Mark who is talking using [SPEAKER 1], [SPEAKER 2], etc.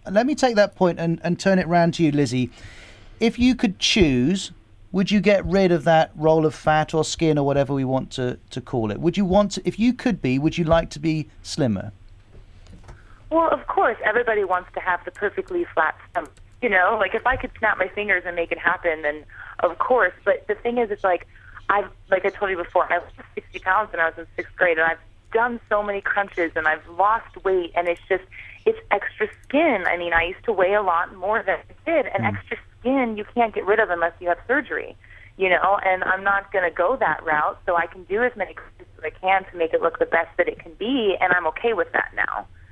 [SPEAKER 1] let me take that point and turn it round to you, Lizzie. If you could choose, would you get rid of that roll of fat or skin or whatever we want to call it? Would you want to, if you could be, would you like to be slimmer?
[SPEAKER 2] Well, of course, everybody wants to have the perfectly flat stomach. You know, like if I could snap my fingers and make it happen, then of course. But the thing is, it's like I told you before, I was 60 pounds when I was in sixth grade, and I've done so many crunches, and I've lost weight, and it's extra skin. I mean, I used to weigh a lot more than I did, and extra skin you can't get rid of unless you have surgery. You know, and I'm not going to go that route, so I can do as many crunches as I can to make it look the best that it can be, and I'm okay with that now.